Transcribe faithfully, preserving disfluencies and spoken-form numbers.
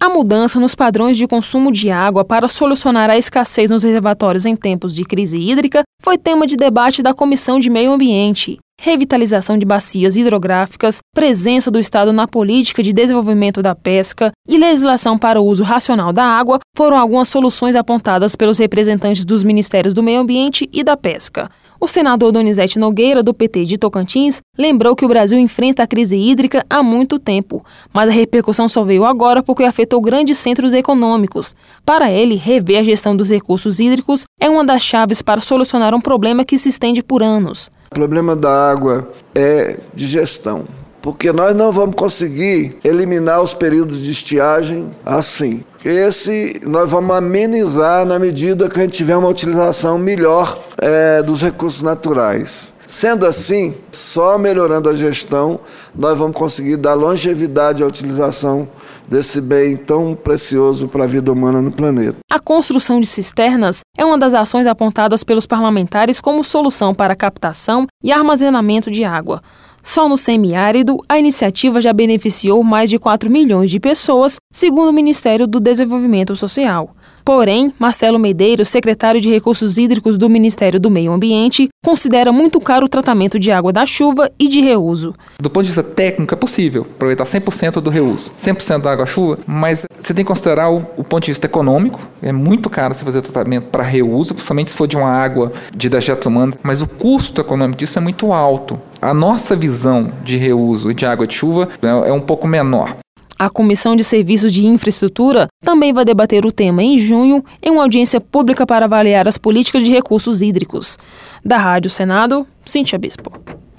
A mudança nos padrões de consumo de água para solucionar a escassez nos reservatórios em tempos de crise hídrica foi tema de debate da Comissão de Meio Ambiente. Revitalização de bacias hidrográficas, presença do Estado na política de desenvolvimento da pesca e legislação para o uso racional da água foram algumas soluções apontadas pelos representantes dos Ministérios do Meio Ambiente e da Pesca. O senador Donizete Nogueira, do P T de Tocantins, lembrou que o Brasil enfrenta a crise hídrica há muito tempo, mas a repercussão só veio agora porque afetou grandes centros econômicos. Para ele, rever a gestão dos recursos hídricos é uma das chaves para solucionar um problema que se estende por anos. O problema da água é de gestão, porque nós não vamos conseguir eliminar os períodos de estiagem assim. Esse nós vamos amenizar na medida que a gente tiver uma utilização melhor é, dos recursos naturais. Sendo assim, só melhorando a gestão, nós vamos conseguir dar longevidade à utilização desse bem tão precioso para a vida humana no planeta. A construção de cisternas é uma das ações apontadas pelos parlamentares como solução para a captação e armazenamento de água. Só no semiárido, a iniciativa já beneficiou mais de quatro milhões de pessoas, segundo o Ministério do Desenvolvimento Social. Porém, Marcelo Medeiros, secretário de Recursos Hídricos do Ministério do Meio Ambiente, considera muito caro o tratamento de água da chuva e de reuso. Do ponto de vista técnico, é possível aproveitar cem por cento do reuso, cem por cento da água-chuva, mas você tem que considerar o, o ponto de vista econômico. É muito caro você fazer tratamento para reuso, principalmente se for de uma água de dejetos humanos, mas o custo econômico disso é muito alto. A nossa visão de reuso e de água de chuva é, é um pouco menor. A Comissão de Serviços de Infraestrutura também vai debater o tema em junho em uma audiência pública para avaliar as políticas de recursos hídricos. Da Rádio Senado, Cíntia Bispo.